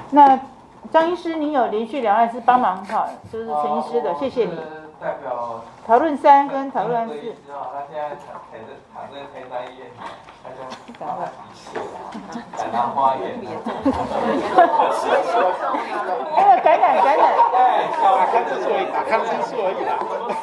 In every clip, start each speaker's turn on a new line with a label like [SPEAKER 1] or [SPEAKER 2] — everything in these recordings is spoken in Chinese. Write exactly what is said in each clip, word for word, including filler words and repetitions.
[SPEAKER 1] 那张医师，您有连续两案是帮忙哈，就是陈医师的，谢谢你。
[SPEAKER 2] 代表
[SPEAKER 1] 讨论三跟讨论四。
[SPEAKER 2] 他现在躺在躺在台大医院，他就把他提起来，感染花园。
[SPEAKER 1] 因为感染感染。
[SPEAKER 2] 对，
[SPEAKER 3] 打抗生素而已，打抗生素而已啦。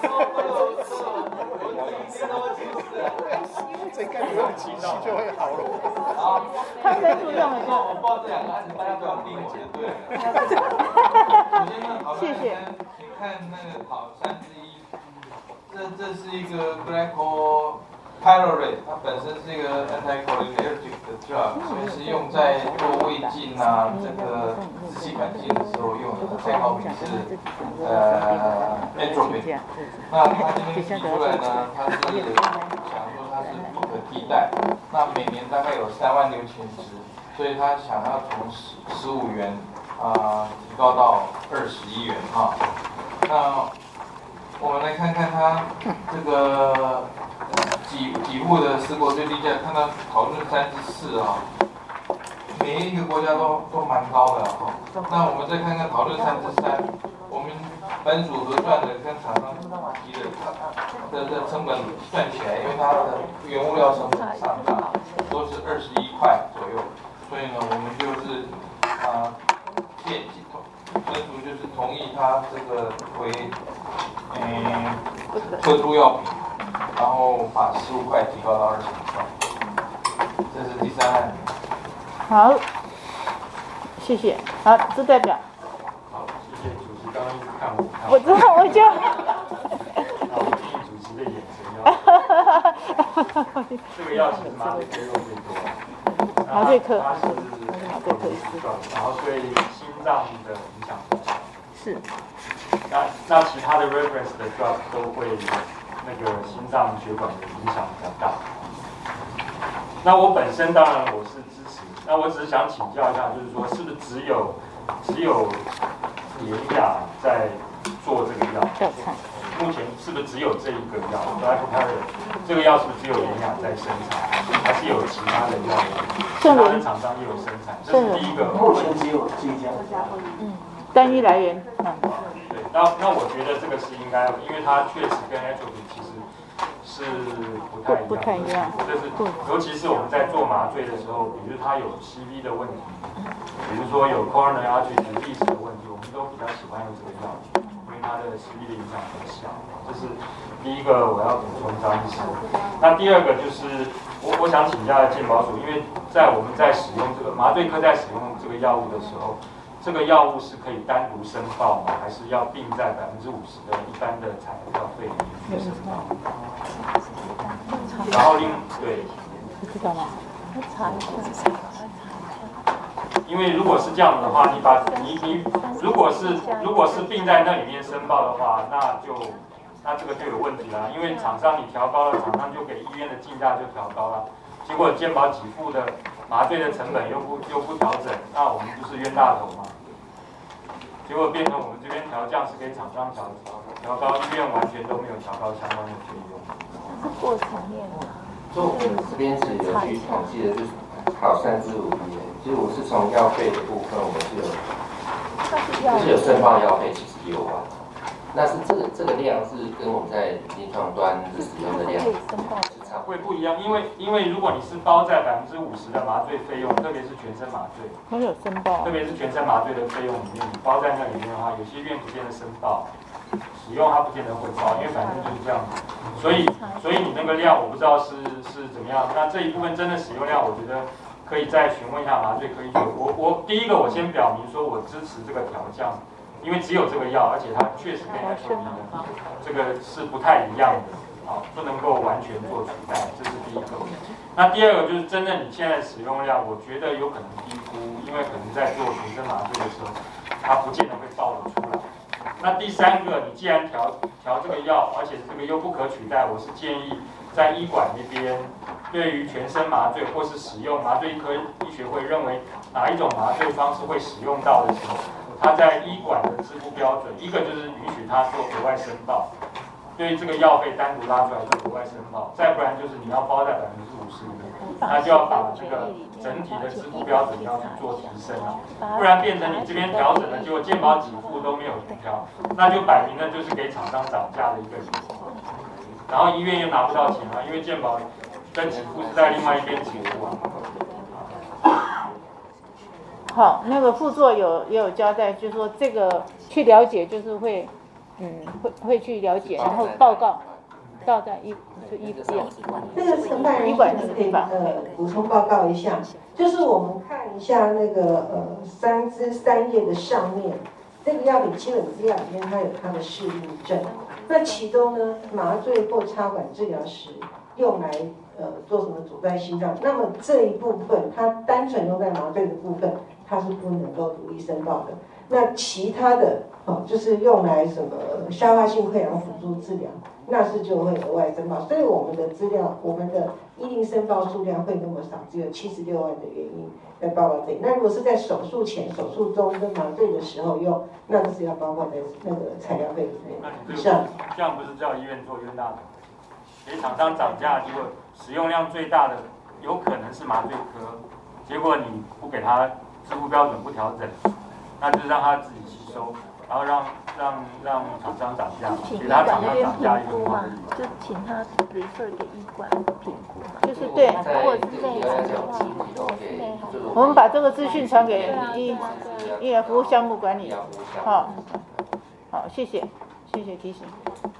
[SPEAKER 3] 这应该不用急气就会好了。
[SPEAKER 1] 抗生素用了就。
[SPEAKER 2] 我报这两个案子，大家都要听我就对了。首先呢，讨论
[SPEAKER 1] 谢谢。
[SPEAKER 2] 你看那个讨三之一，这这是一个 glycol pyruvate， 它本身是一个 anticholinergic 的 drug， 所以是用在做胃镜啊，这个支气管镜的时候用的。参考品是呃 atropine。那它这边提出来呢，它是想说它是不可替代。那每年大概有三万六千支，所以他想要从十十五元啊、呃、提高到二十一元哈。那我们来看看它这个几几户的四国最低价，看到讨论三之四啊，每一个国家都都蛮高的哈。那我们再看看讨论三之三，我们本组合算的跟厂商提的，它的的成本算起来，因为它的原物料成本上涨都是二十一块左右，所以呢，我们就是啊建议本组就是同意它这个为嗯特殊药品，然后把十五块提高到二十五块，这是第三案。
[SPEAKER 1] 好，谢谢。好，这代表。
[SPEAKER 4] 好，谢谢主持，刚刚一直看我。
[SPEAKER 1] 我知道，我就。
[SPEAKER 4] 那我建议主持的眼神要。这个药其实麻醉科用最多。
[SPEAKER 1] 麻醉科。
[SPEAKER 4] 它是麻醉科医师，然后对心脏的影响比较小。
[SPEAKER 1] 是。
[SPEAKER 4] 那那其他的 reference 的 drug 都会那个心脏血管的影响比较大。那我本身当然我是支持，那我只是想请教一下，就是说是不是只有只有联雅在做这个药？目前是不是只有这一个药 glycopyrrolate 这个药是不是只有联雅在生产，还是有其他的药？其他的厂商也有生产，这是第一个。
[SPEAKER 3] 目前只有这一家。
[SPEAKER 1] 嗯，单一来源。嗯。
[SPEAKER 4] 对，那那我觉得这个是应该，因为它确实跟 atropine 其实是不太一样。
[SPEAKER 1] 不太一样。
[SPEAKER 4] 就是，尤其是我们在做麻醉的时候，比如它有 C V 的问题，比如说有 coronary artery disease 的问题，我们都比较喜欢用这个药，因为它的 C V 的影响很小。这是第一个我要补充张医师。那第二个就是我我想请教健保署，因为在我们在使用这个麻醉科在使用这个药物的时候。这个药物是可以单独申报吗？还是要并在百分之五十的一般的材料费里面去申报？然后另对，
[SPEAKER 1] 知道吗？
[SPEAKER 4] 因为如果是这样的话，你把你你如果是如果是并在那里面申报的话，那就那这个就有问题了，因为厂商你调高了，厂商就给医院的进价就调高了，结果健保给付的麻醉的成本又不又不调整，那我们不是冤大头吗？结果变成我们这边调降是给厂商调调高，医院完全都没有调高相关的费用。
[SPEAKER 5] 是过程面的。
[SPEAKER 6] 就我们这边是有去统计的，就是还有三至五年，就是我是从药费的部分，我们是有，就是有申报药费七十六万。那是这个这个量是跟我们在临床端的使用的量是差
[SPEAKER 4] 会不一样，因为因为如果你是包在百分之五十的麻醉费用，特别是全身麻醉，
[SPEAKER 1] 没有申报，
[SPEAKER 4] 特别是全身麻醉的费用里面，你包在那里面的话，有些院不见得申报，使用它不见得会报，因为反正就是这样子。所以所以你那个量我不知道是是怎么样，那这一部分真的使用量，我觉得可以再询问一下麻醉科医生。我我第一个我先表明说我支持这个调降。因为只有这个药，而且它确实跟 atropine 的这个是不太一样的，啊，不能够完全做取代，这是第一个。那第二个就是真正你现在使用量，我觉得有可能低估，因为可能在做全身麻醉的时候，它不见得会报得出来。那第三个，你既然调调这个药，而且这个又不可取代，我是建议在医馆那边，对于全身麻醉或是使用麻醉科医学会认为哪一种麻醉方式会使用到的时候。他在医馆的支付标准，一个就是允许他做额外申报， 对这个药费单独拉出来做额外申报，再不然就是你要包在百分之五十里面，那就要把这个整体的支付标准要去做提升啊，不然变成你这边调整了，结果健保给付都没有调，那就摆明了就是给厂商涨价的一个理由，然后医院又拿不到钱啊，因为健保跟给付是在另外一边给付啊。
[SPEAKER 1] 好，那个副座有也有交代，就是说这个去了解，就是会，嗯，会会去了解，然后报告，到在医就医院，
[SPEAKER 7] 那个承办人是可以呃补充报告一下，就是我们看一下那个呃三支三页的上面，这个药品基本资料里面它有它的适应症，那其中呢麻醉或插管治疗时用来呃做什么阻断心脏，那么这一部分它单纯用在麻醉的部分。它是不能够独立申报的。那其他的，哦，就是用来什么消化性溃疡辅助治疗，那是就会额外申报。所以我们的资料，我们的医定申报数量会那么少，只有七十六万的原因在报告这里。那如果是在手术前、手术中跟麻醉的时候用，那就是要包括在那个材料费里面。是啊，
[SPEAKER 4] 这样不是叫医院做冤大头？给厂商涨价，结果使用量最大的有可能是麻醉科，结果你不给他。支付标准不调整，那就是让他自己吸收，然后让让让厂商涨价，给他厂商涨价一个嘛，
[SPEAKER 5] 就请他 refer 给医管评估嘛，
[SPEAKER 1] 就是对，
[SPEAKER 5] 或者是内行的话，
[SPEAKER 1] 我们把这个资讯传给医医疗服务项目管理，好，好，谢谢，谢谢提醒。